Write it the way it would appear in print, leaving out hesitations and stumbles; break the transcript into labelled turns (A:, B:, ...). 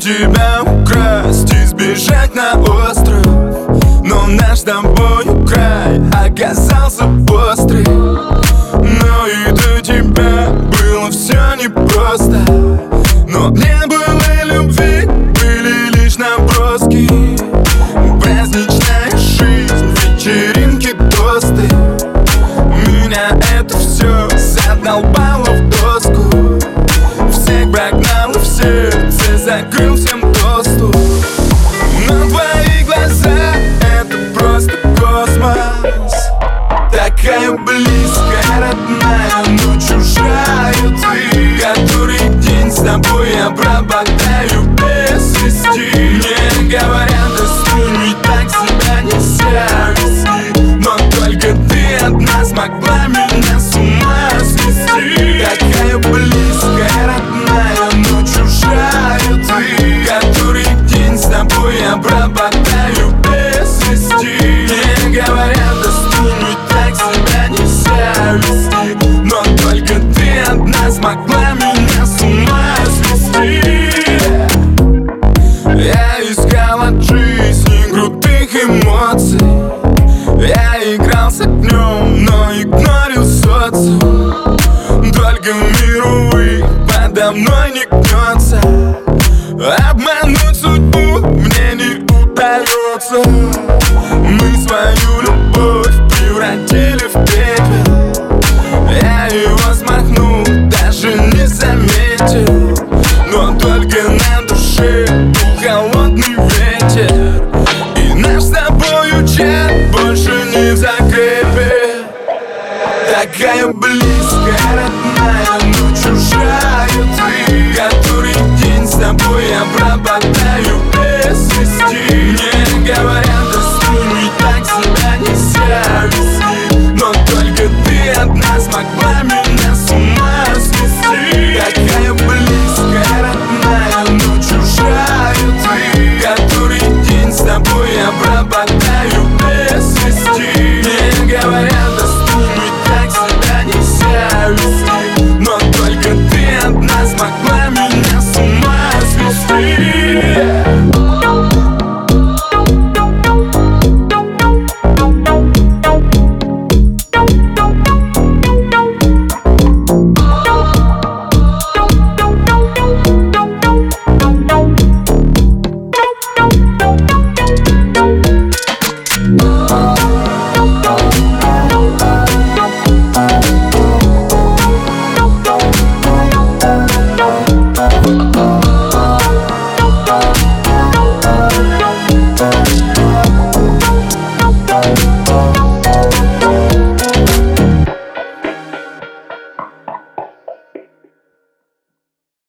A: тебя украсть и сбежать на остров, но наш с тобою край оказался острый. Но и до тебя было все непросто, но не было любви, были лишь наброски. Праздничная жизнь, вечеринки, тосты. Меня это все задолбало в доску. Всех прогнал и в сердце закрыл всем доступ. Но твои глаза — это просто космос. Такая близкая, родная, но чужая ты. Который день с тобой я пропадаю без вести. Мне говорят, да скинь, ведь так себя нельзя вести. Но только ты одна смогла меня с ума свести. Такая близкая, родная, но чужая ты. Который день с тобой я пропадаю без вести. Мне говорят, да скинь, ведь так себя нельзя вести. Но только ты одна смогла меня с ума свести. Я искал от жизни крутых эмоций. Я играл с огнем, но игнорил социум. Только мир, увы, подо мной не гнется. Обмануть судьбу мне не удается. Мы свою любовь превратили в пепел. Я его смахнул, даже не заметил. Но только на душе был холодный ветер. И наш с тобою чат больше не в закрепе. Такая близкая, родная,